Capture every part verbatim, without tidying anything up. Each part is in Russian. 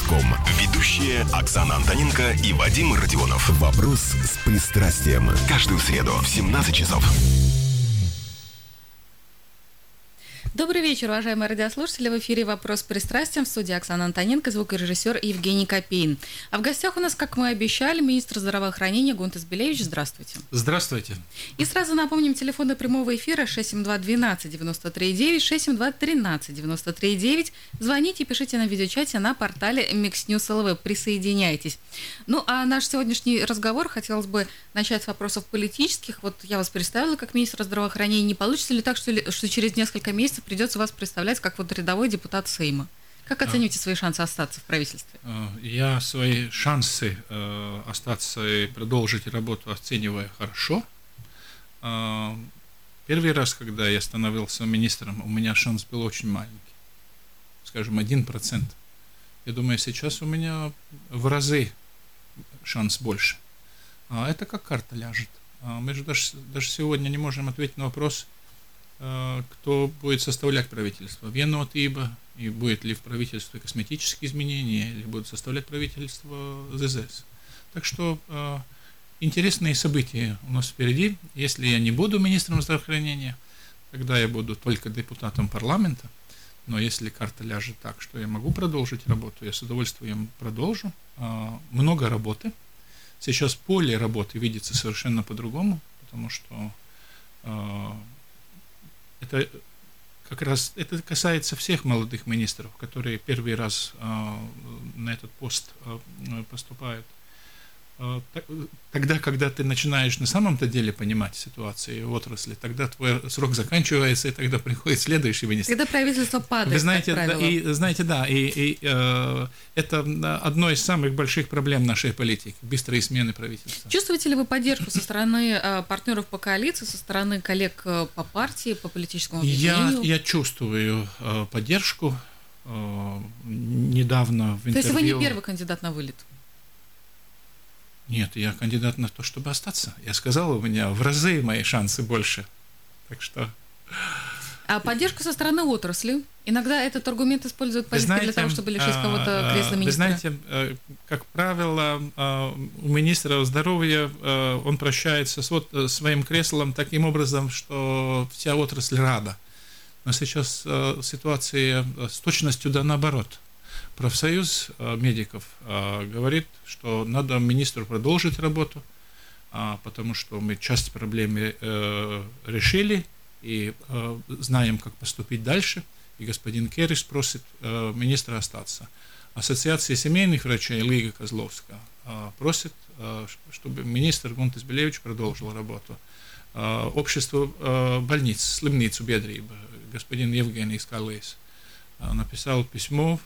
ком. Ведущие Оксана Антоненко и Вадим Родионов. Вопрос с пристрастием. Каждую среду в семнадцать часов. Добрый вечер, уважаемые радиослушатели. В эфире «Вопрос с пристрастием», в студии Оксана Антоненко, звукорежиссер Евгений Копейн. А в гостях у нас, как мы и обещали, министр здравоохранения Гунтас Белевич. Здравствуйте. Здравствуйте. И сразу напомним, телефоны прямого эфира шесть семь два один два девять три девять, шесть семь два один три девять три девять. Звоните, пишите на видеочате на портале Mixnews точка эл ви. Присоединяйтесь. Ну, а наш сегодняшний разговор хотелось бы начать с вопросов политических. Вот я вас представила как министра здравоохранения. Не получится ли так, что, ли, что через несколько месяцев придется вас представлять как вот рядовой депутат Сейма? Как оцениваете свои шансы остаться в правительстве? Я свои шансы остаться и продолжить работу оцениваю хорошо. Первый раз, когда я становился министром, у меня шанс был очень маленький. Скажем, один процент. Я думаю, сейчас у меня в разы шанс больше. Это как карта ляжет. Мы же даже, даже сегодня не можем ответить на вопрос, кто будет составлять правительство. Vienot ибо, и будет ли в правительстве косметические изменения, или будут составлять правительство ЗЗС. Так что э, интересные события у нас впереди. Если я не буду министром здравоохранения, тогда я буду только депутатом парламента. Но если карта ляжет так, что я могу продолжить работу, я с удовольствием продолжу. Э, много работы. Сейчас поле работы видится совершенно по-другому, потому что э, это как раз это касается всех молодых министров, которые первый раз э, на этот пост э, поступают. Э, тогда, когда ты начинаешь на самом-то деле понимать ситуацию в отрасли, тогда твой срок заканчивается, и тогда приходит следующий министр. Когда правительство падает, Вы знаете, как правило. Да, и, знаете, да, и, и э, это одно из самых больших проблем нашей политики – быстрые смены правительства. Чувствуете ли вы поддержку со стороны э, партнеров по коалиции, со стороны коллег э, по партии, по политическому объединению? Я, я чувствую э, поддержку. Э, недавно в интервью… То есть вы не первый кандидат на вылет? Нет, я кандидат на то, чтобы остаться. Я сказал, у меня в разы мои шансы больше. Так что… А поддержка со стороны отрасли? Иногда этот аргумент используют политики знаете, для того, чтобы лишить кого-то кресла министра. Вы знаете, как правило, у министра здоровья он прощается с вот своим креслом таким образом, что вся отрасль рада. Но сейчас ситуация с точностью да наоборот. Профсоюз медиков говорит, что надо министру продолжить работу, потому что мы часть проблемы решили и знаем, как поступить дальше. И господин Керрис просит министра остаться. Ассоциация семейных врачей Лига Козловская просит, чтобы министр Гунтас Белевич продолжил работу. Общество больниц, Слимницу Бедрība, господин Евгений Скалейс написал письмо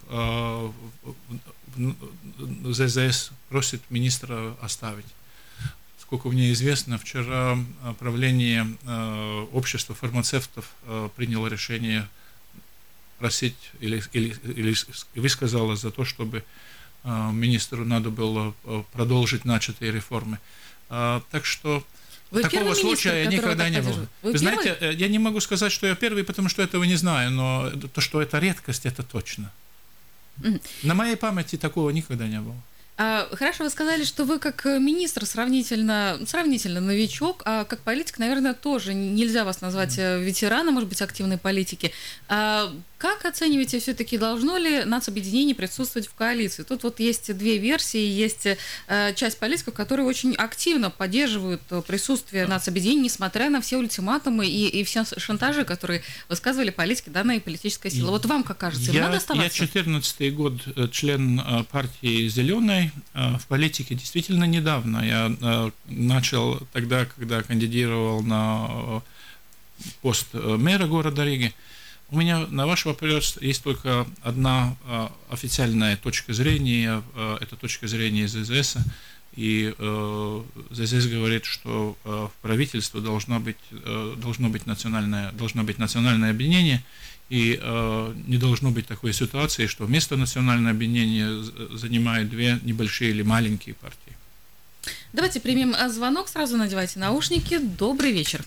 в ЗЗС, просит министра оставить. Сколько мне известно, вчера правление общества фармацевтов приняло решение просить или, или, или высказало за то, чтобы министру надо было продолжить начатые реформы. Так что Вы такого случая никогда не было. Вы, Вы знаете, я не могу сказать, что я первый, потому что этого не знаю, но то, что это редкость, это точно. Mm. На моей памяти такого никогда не было. А, хорошо, вы сказали, что вы как министр сравнительно, сравнительно новичок, а как политик, наверное, тоже нельзя вас назвать ветераном, может быть, активной политики. А как оцениваете все-таки, должно ли нацобъединение присутствовать в коалиции? Тут вот есть две версии, есть часть политиков, которые очень активно поддерживают присутствие нацобъединения, несмотря на все ультиматумы и, и все шантажи, которые высказывали политики, данная политическая сила. Вот вам как кажется, им я, надо оставаться? Я четырнадцатый год член партии «Зеленой». В политике действительно недавно. Я начал тогда, когда кандидировал на пост мэра города Риги. У меня на ваш вопрос есть только одна официальная точка зрения, это точка зрения ЗЗС. И ЗЗС говорит, что в правительстве должно быть, должно быть национальное, должно быть национальное объединение, и не должно быть такой ситуации, что вместо национального объединения занимают две небольшие или маленькие партии. Давайте примем звонок, сразу надевайте наушники. Добрый вечер.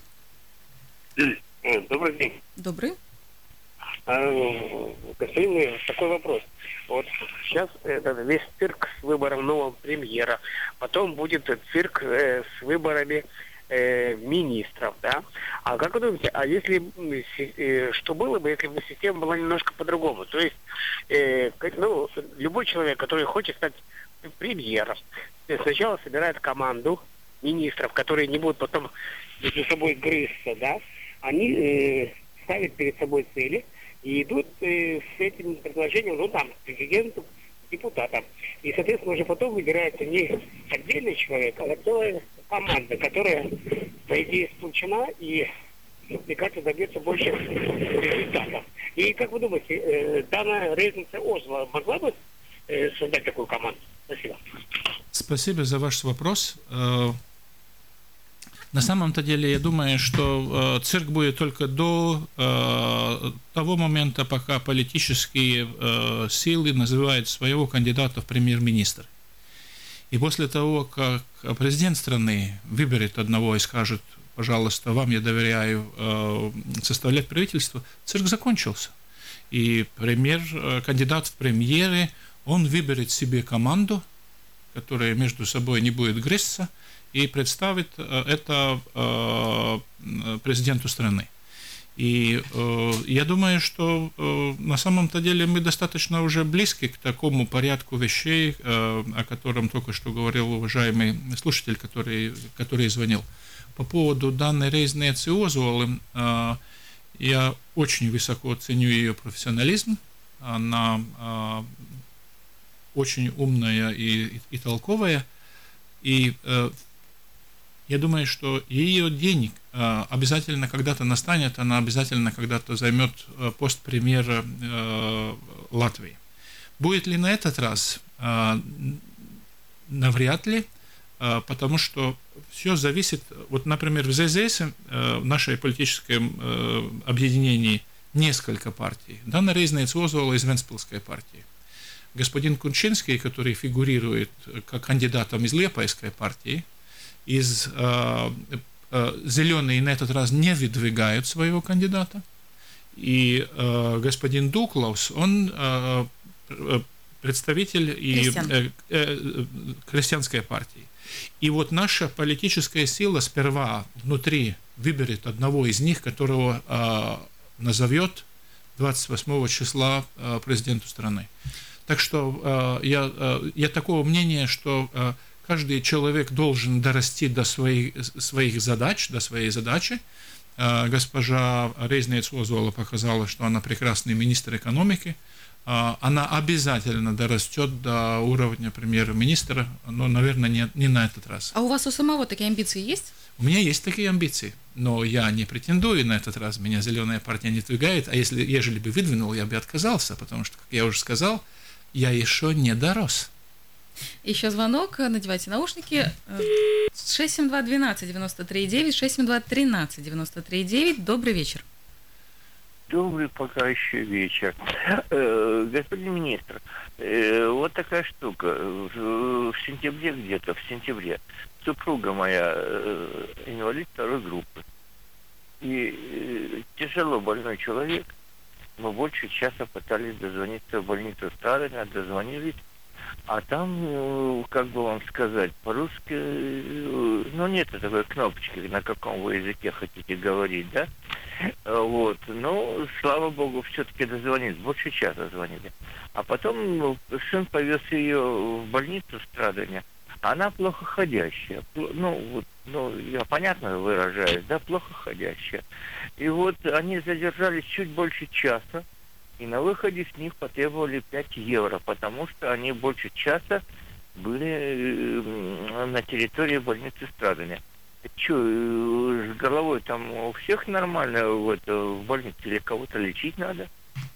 Добрый день. Добрый. А, господин, такой вопрос. Вот сейчас это весь цирк с выбором нового премьера, потом будет цирк э, с выборами э, министров, да. А как вы думаете, а если э, что было бы, если бы система была немножко по-другому? То есть, э, ну, любой человек, который хочет стать премьером, сначала собирает команду министров, которые не будут потом между собой грызться, да, они э, ставят перед собой цели и идут э, с этим предложением, ну там, президенту, депутатам. И, соответственно, уже потом выбирается не отдельный человек, а целая команда, которая, по идее, сплочена и, мне кажется, добьется больше результатов. И, как вы думаете, э, данная резница Осло могла бы э, создать такую команду? Спасибо. Спасибо за ваш вопрос. На самом-то деле, я думаю, что цирк будет только до того момента, пока политические силы называют своего кандидата в премьер-министр. И после того, как президент страны выберет одного и скажет: пожалуйста, вам я доверяю составлять правительство, цирк закончился. И премьер, кандидат в премьеры, он выберет себе команду, которая между собой не будет грызться, и представит это президенту страны. И я думаю, что на самом-то деле мы достаточно уже близки к такому порядку вещей, о котором только что говорил уважаемый слушатель, который, который звонил. По поводу данной резницы Озолы, я очень высоко ценю ее профессионализм. Она очень умная и, и, и толковая, и э, я думаю, что ее день э, обязательно когда-то настанет, она обязательно когда-то займет э, пост премьера э, Латвии. Будет ли на этот раз? Э, навряд ли, э, потому что все зависит, вот, например, в ЗЗС, э, в нашей политическом э, объединении несколько партий. Дана Резница Озола из Вентспилской партии. Господин Кунчинский, который фигурирует как кандидатом из Лиепайской партии, из э, э, Зеленые на этот раз не выдвигают своего кандидата. И э, господин Дуклаус, он э, представитель и, э, э, крестьянской партии. И вот наша политическая сила сперва внутри выберет одного из них, которого э, назовет двадцать восьмого числа э, президенту страны. Так что э, я, э, я такого мнения, что э, каждый человек должен дорасти до своих, своих задач, до своей задачи. Э, госпожа Резница Озола показала, что она прекрасный министр экономики. Э, она обязательно дорастет до уровня премьер-министра, но, наверное, не, не на этот раз. А у вас у самого такие амбиции есть? У меня есть такие амбиции, но я не претендую на этот раз. Меня Зеленая партия не двигает, а если ежели бы выдвинул, я бы отказался, потому что, как я уже сказал, я еще не дорос. Еще звонок, надевайте наушники. шесть семь два двенадцать девяносто три девять, шесть семь два тринадцать девяносто три девять. Добрый вечер. Добрый пока еще вечер. Э, господин министр, э, вот такая штука. В, в сентябре где-то, в сентябре, супруга моя э, инвалид второй группы. И э, тяжело больной человек. Мы больше часа пытались дозвониться в больницу Сталина, дозвонились, а там, как бы вам сказать, по-русски, ну, нет такой кнопочки, на каком вы языке хотите говорить, да? Вот, но, слава богу, все-таки дозвонились, больше часа звонили. А потом сын повез ее в больницу Страдания, она плохо ходящая, ну, вот, ну, я понятно выражаюсь, да, плохо ходящая. И вот они задержались чуть больше часа, и на выходе с них потребовали пять евро, потому что они больше часа были на территории больницы Страдания. Что, с головой там у всех нормально в, это, в больнице или кого-то лечить надо?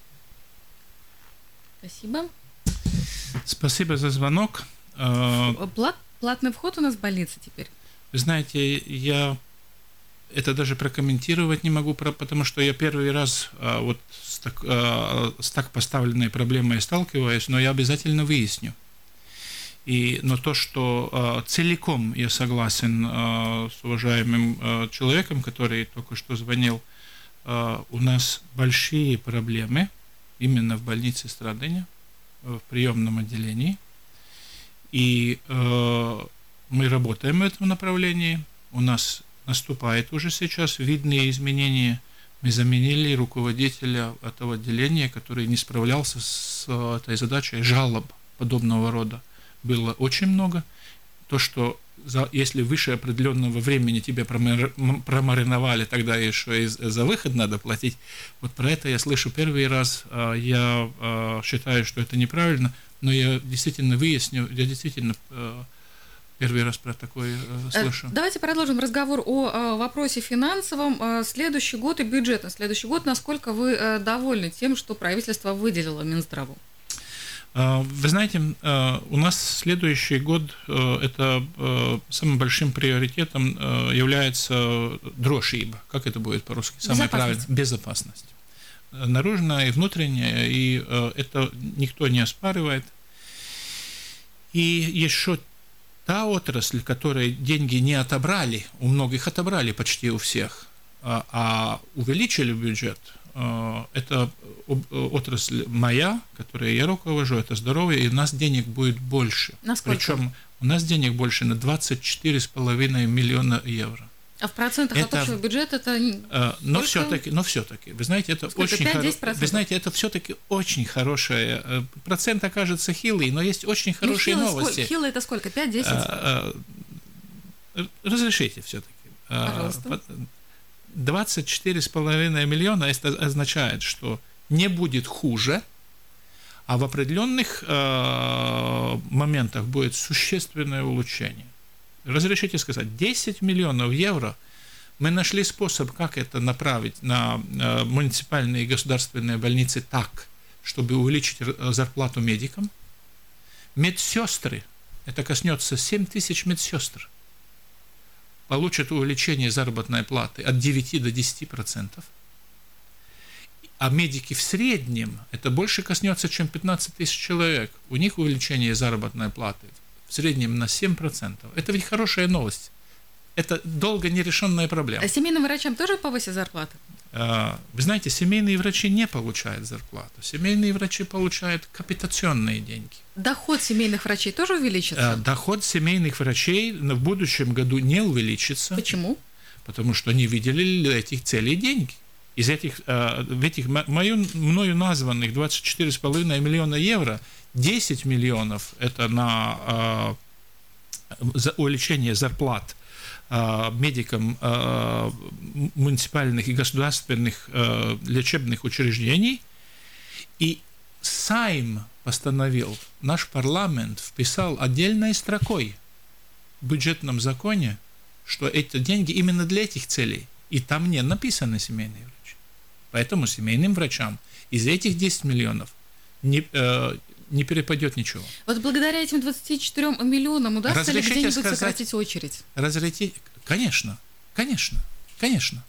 Спасибо. Спасибо за звонок. Плат, платный вход у нас в больнице теперь? Вы знаете, я это даже прокомментировать не могу, потому что я первый раз а, вот с так, а, с так поставленной проблемой сталкиваюсь, но я обязательно выясню. И, но то, что а, целиком я согласен а, с уважаемым а, человеком, который только что звонил, а, у нас большие проблемы именно в больнице Страдания. в приемном отделении. И э, мы работаем в этом направлении. У нас наступает уже сейчас видные изменения. Мы заменили руководителя этого отделения, который не справлялся с этой задачей. Жалоб подобного рода было очень много. То, что за, если выше определенного времени тебя промариновали, тогда еще и за выход надо платить. Вот про это я слышу первый раз. Я считаю, что это неправильно, но я действительно выясню, я действительно первый раз про такое слышу. Давайте продолжим разговор о вопросе финансовом. Следующий год и бюджет на следующий год. Насколько вы довольны тем, что правительство выделило Минздраву? Вы знаете, у нас следующий год, это самым большим приоритетом является дрошиба. Как это будет по-русски? Самое правильное. Безопасность. Наружная и внутренняя, и это никто не оспаривает. И еще та отрасль, которой деньги не отобрали, у многих отобрали почти у всех, а увеличили бюджет, это отрасль моя, которой я руковожу, это здоровье, и у нас денег будет больше. Насколько? Причем у нас денег больше на двадцать четыре с половиной миллиона евро. А в процентах это, от общего бюджета это... Но все-таки, но все-таки, вы знаете, это Сколько? очень хорошо. Вы знаете, это все-таки очень хорошее. Процент окажется хилый, но есть очень хорошие ну, новости. Хилый это сколько? пять-десять? Разрешите все-таки. Пожалуйста. двадцать четыре с половиной миллиона, это означает, что не будет хуже, а в определенных э, моментах будет существенное улучшение. Разрешите сказать, десять миллионов евро мы нашли способ, как это направить на э, муниципальные и государственные больницы так, чтобы увеличить зарплату медикам. Медсестры, это коснется семь тысяч медсестр, получат увеличение заработной платы от девяти до десяти процентов, а медики в среднем, это больше коснется, чем пятнадцать тысяч человек, у них увеличение заработной платы в среднем на семь процентов. Это ведь хорошая новость. Это долго нерешенная проблема. А семейным врачам тоже повысят зарплаты? Вы знаете, семейные врачи не получают зарплату. Семейные врачи получают капитационные деньги. Доход семейных врачей тоже увеличится? Доход семейных врачей в будущем году не увеличится. Почему? Потому что они выделили для этих целей деньги. Из этих, в этих мою, мною названных двадцать четыре с половиной миллиона евро, десять миллионов это на увеличение зарплат медикам муниципальных и государственных лечебных учреждений. И Сайм постановил, наш парламент вписал отдельной строкой в бюджетном законе, что эти деньги именно для этих целей. И там не написано семейные врачи. Поэтому семейным врачам из этих десяти миллионов не, э, не перепадет ничего. Вот благодаря этим двадцати четырем миллионам удастся Разрешите ли где-нибудь сказать, сократить очередь? Разрешите? Конечно, конечно, конечно.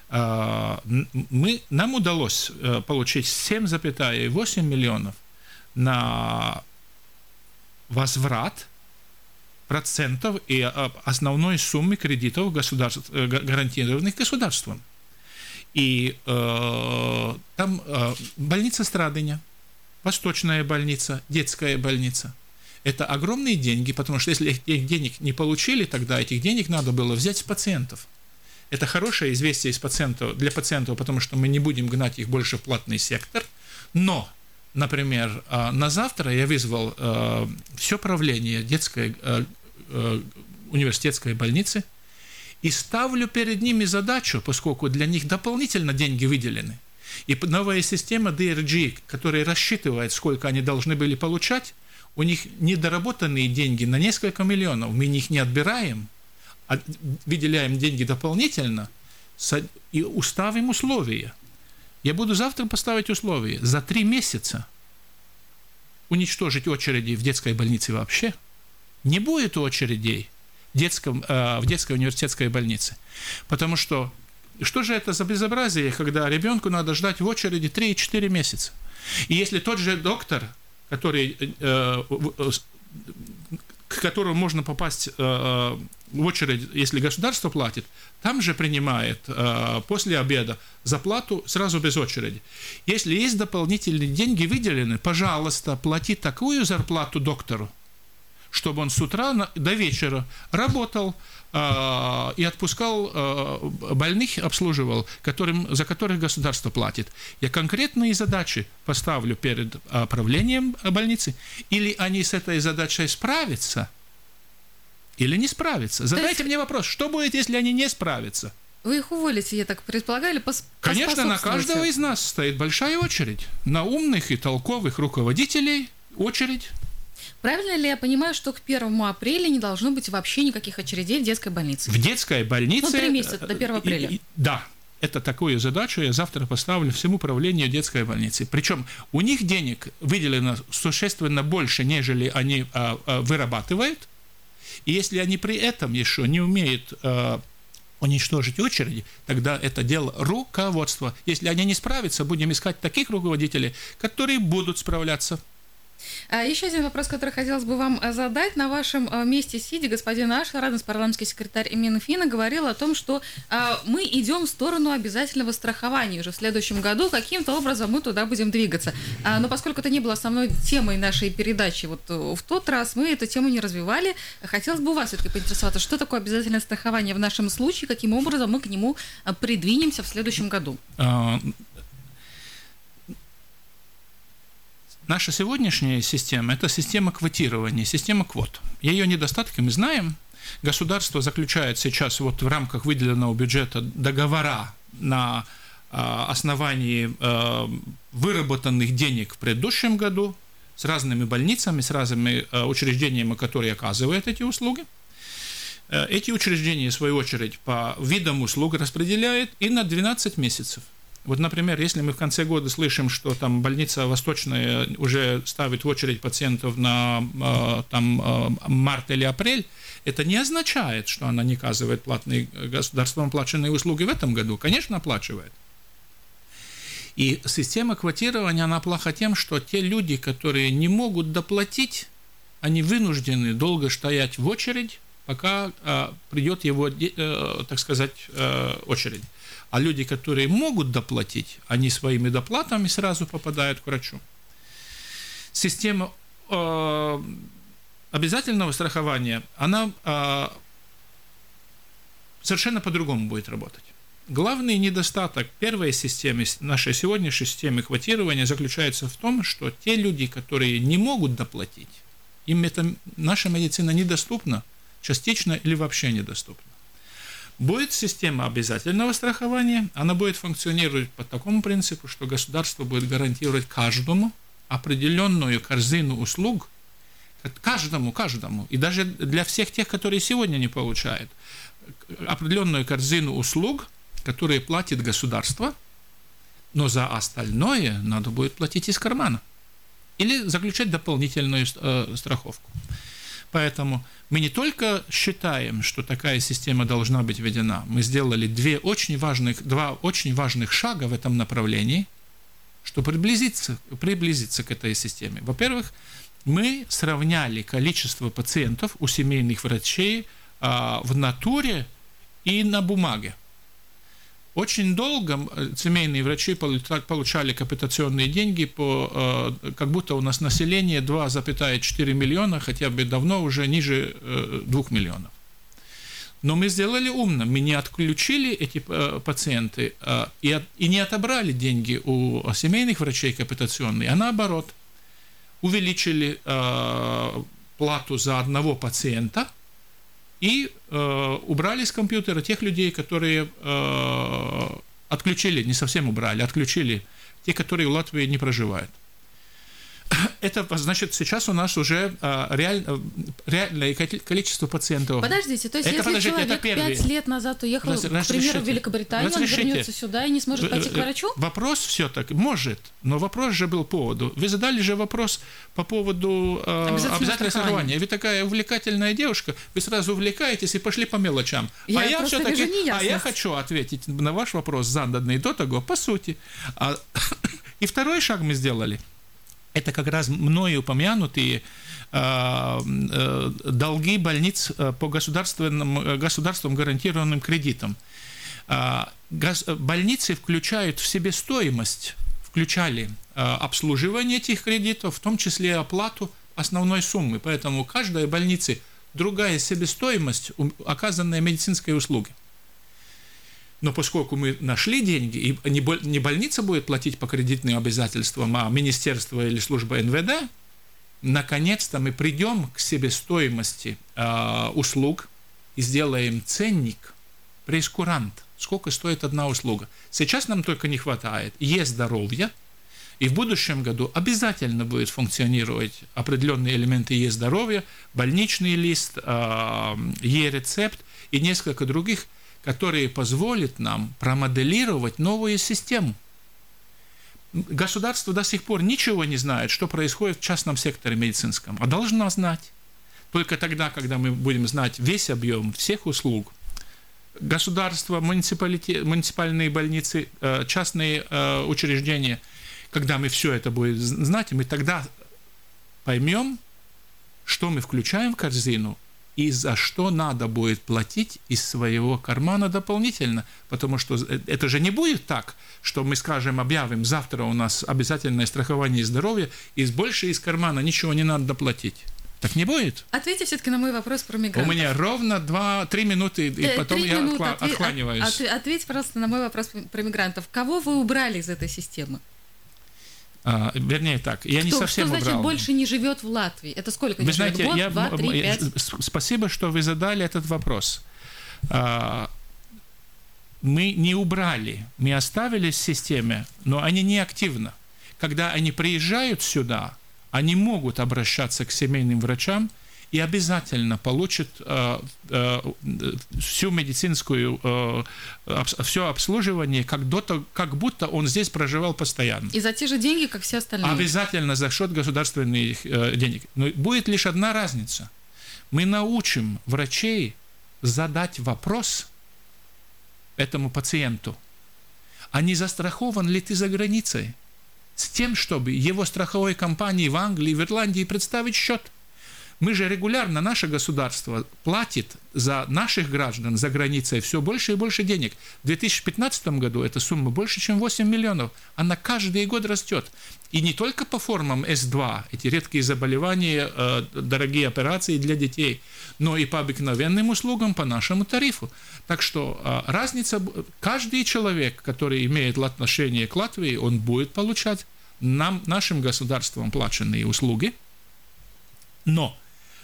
Мы, нам удалось получить семь целых восемь десятых миллионов на возврат процентов и основной суммы кредитов государств, гарантированных государством. И э, там э, больница Страдыня, Восточная больница, детская больница. Это огромные деньги, потому что если этих денег не получили, тогда этих денег надо было взять с пациентов. Это хорошее известие из пациентов, для пациентов, потому что мы не будем гнать их больше в платный сектор. Но, например, на завтра я вызвал э, все правление детской э, э, университетской больницы и ставлю перед ними задачу, поскольку для них дополнительно деньги выделены. И новая система ди эр джи, которая рассчитывает, сколько они должны были получать, у них недоработанные деньги на несколько миллионов. Мы их не отбираем, а выделяем деньги дополнительно и ставим условия. Я буду завтра поставить условия. За три месяца уничтожить очереди в детской больнице вообще. Не будет очередей в, детском, в детской университетской больнице. Потому что что же это за безобразие, когда ребенку надо ждать в очереди три-четыре месяца? И если тот же доктор, который, к которому можно попасть в очередь, если государство платит, там же принимает э, после обеда зарплату сразу без очереди. Если есть дополнительные деньги выделены, пожалуйста, плати такую зарплату доктору, чтобы он с утра до вечера работал э, и отпускал э, больных, обслуживал, которым, за которых государство платит. Я конкретные задачи поставлю перед правлением больницы, или они с этой задачей справятся, или не справятся. Задайте есть... мне вопрос, что будет, если они не справятся? Вы их уволите, я так предполагаю, или пос- Конечно, на каждого из нас стоит большая очередь. На умных и толковых руководителей очередь. Правильно ли я понимаю, что к первому апреля не должно быть вообще никаких очередей в детской больнице? В детской больнице... Ну, три месяца до первого апреля. И, и, да, это такую задачу я завтра поставлю всему управлению детской больницы. Причем у них денег выделено существенно больше, нежели они а, а, вырабатывают. И если они при этом еще не умеют а, уничтожить очереди, тогда это дело руководства. Если они не справятся, будем искать таких руководителей, которые будут справляться. Еще один вопрос, который хотелось бы вам задать. На вашем месте сидя, господин Ашарадзе, парламентский секретарь Минфина, говорил о том, что мы идем в сторону обязательного страхования уже в следующем году. Каким-то образом мы туда будем двигаться. Но поскольку это не было основной темой нашей передачи, вот в тот раз мы эту тему не развивали, хотелось бы у вас все-таки поинтересоваться, что такое обязательное страхование в нашем случае, каким образом мы к нему придвинемся в следующем году. Наша сегодняшняя система – это система квотирования, система квот. Ее недостатки мы знаем. Государство заключает сейчас вот в рамках выделенного бюджета договора на основании выработанных денег в предыдущем году с разными больницами, с разными учреждениями, которые оказывают эти услуги. Эти учреждения, в свою очередь, по видам услуг распределяют и на двенадцать месяцев. Вот, например, если мы в конце года слышим, что там больница Восточная уже ставит в очередь пациентов на там, март или апрель, это не означает, что она не оказывает платные, государством оплаченные услуги в этом году. Конечно, оплачивает. И система квотирования, она плоха тем, что те люди, которые не могут доплатить, они вынуждены долго стоять в очередь, пока а, придет его, а, так сказать, а, очередь. А люди, которые могут доплатить, они своими доплатами сразу попадают к врачу. Система э, обязательного страхования, она э, совершенно по-другому будет работать. Главный недостаток первой системы, нашей сегодняшней системы квотирования заключается в том, что те люди, которые не могут доплатить, им эта наша медицина недоступна, частично или вообще недоступна. Будет система обязательного страхования, она будет функционировать по такому принципу, что государство будет гарантировать каждому определенную корзину услуг, каждому, каждому, и даже для всех тех, которые сегодня не получают, определенную корзину услуг, которые платит государство, но за остальное надо будет платить из кармана или заключать дополнительную э, страховку. Поэтому мы не только считаем, что такая система должна быть введена, мы сделали две очень важных, два очень важных шага в этом направлении, чтобы приблизиться, приблизиться к этой системе. Во-первых, мы сравняли количество пациентов у семейных врачей а, в натуре и на бумаге. Очень долго семейные врачи получали капитационные деньги, по, как будто у нас население два целых четыре миллиона, хотя бы давно уже ниже двух миллионов. Но мы сделали умно, мы не отключили эти пациенты и не отобрали деньги у семейных врачей капитационные, а наоборот, увеличили плату за одного пациента и э, убрали с компьютера тех людей, которые э, отключили, не совсем убрали, отключили те, которые в Латвии не проживают. Это значит, сейчас у нас уже э, реаль, реальное количество пациентов. Подождите, то есть это, если подождите, человек пять лет назад уехал, Раз, к примеру, в Великобританию, он вернется сюда и не сможет пойти к врачу? Вопрос все так, может, но вопрос же был по поводу. Вы задали же вопрос по поводу э, обязательного страхования. Вы такая увлекательная девушка, вы сразу увлекаетесь и пошли по мелочам. Я а я все-таки, а я хочу ответить на ваш вопрос, заданный до того, по сути. А, и второй шаг мы сделали. Это как раз мною упомянутые долги больниц по государственным, государством гарантированным кредитам. Больницы включают в себестоимость, включали обслуживание этих кредитов, в том числе и оплату основной суммы. Поэтому у каждой больницы другая себестоимость оказанной медицинской услуги. Но поскольку мы нашли деньги, и не больница будет платить по кредитным обязательствам, а министерство или служба эн вэ дэ, наконец-то мы придем к себестоимости э, услуг и сделаем ценник, прейскурант, сколько стоит одна услуга. Сейчас нам только не хватает е-здоровья, и в будущем году обязательно будет функционировать определенные элементы е-здоровья, больничный лист, э, е-рецепт и несколько других, которые позволят нам промоделировать новую систему. Государство до сих пор ничего не знает, что происходит в частном секторе медицинском, а должно знать. Только тогда, когда мы будем знать весь объем всех услуг, государство, муниципальные больницы, частные учреждения, когда мы все это будем знать, мы тогда поймем, что мы включаем в корзину, и за что надо будет платить из своего кармана дополнительно. Потому что это же не будет так, что мы, скажем, объявим, завтра у нас обязательное страхование здоровья, и больше из кармана ничего не надо доплатить. Так не будет. Ответьте все-таки на мой вопрос про мигрантов. У меня ровно два-три минуты, и э, потом я минуты. отхла- Отве- откланиваюсь. От- ответьте, пожалуйста, на мой вопрос про мигрантов. Кого вы убрали из этой системы? А, вернее так, я Кто, не совсем что значит убрал. больше не живет в Латвии? Это сколько? Вы знаете, год, я, два, три, я, пять? спасибо, что вы задали этот вопрос. А, мы не убрали, мы оставили в системе, но они не активны. Когда они приезжают сюда, они могут обращаться к семейным врачам и обязательно получат э, э, всю медицинскую, э, об, все обслуживание, как, до, как будто он здесь проживал постоянно. И за те же деньги, как все остальные? Обязательно за счет государственных э, денег. Но будет лишь одна разница. Мы научим врачей задать вопрос этому пациенту, а не застрахован ли ты за границей? С тем, чтобы его страховой компании в Англии, в Ирландии представить счет. Мы же регулярно, наше государство платит за наших граждан за границей все больше и больше денег. В две тысячи пятнадцатом году эта сумма больше, чем восемь миллионов. Она каждый год растет. И не только по формам эс два, эти редкие заболевания, э, дорогие операции для детей, но и по обыкновенным услугам, по нашему тарифу. Так что э, разница, каждый человек, который имеет отношение к Латвии, он будет получать нам, нашим государством плаченные услуги, но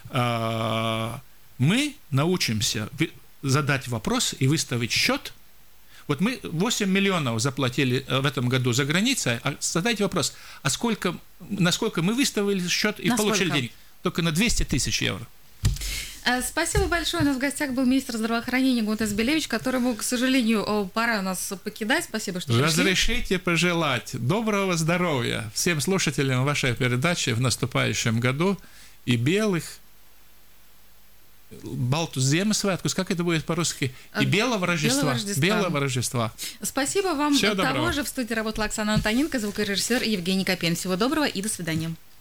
мы научимся задать вопрос и выставить счет. Вот мы восемь миллионов заплатили в этом году за границей, а задайте вопрос, а сколько, насколько мы выставили счет и насколько? Получили денег? Только на двести тысяч евро. Спасибо большое. У нас в гостях был министр здравоохранения Гунтес Белевич, которому, к сожалению, пора нас покидать. Спасибо, что пришли. Разрешите пожелать доброго здоровья всем слушателям вашей передачи в наступающем году и белых, Балтус Земесвяткус, как это будет по-русски? И белого Рождества. Белого Рождества. Белого Рождества. Спасибо вам. Всего того доброго. же. В студии работала Оксана Антоненко, звукорежиссер Евгений Копен. Всего доброго и до свидания.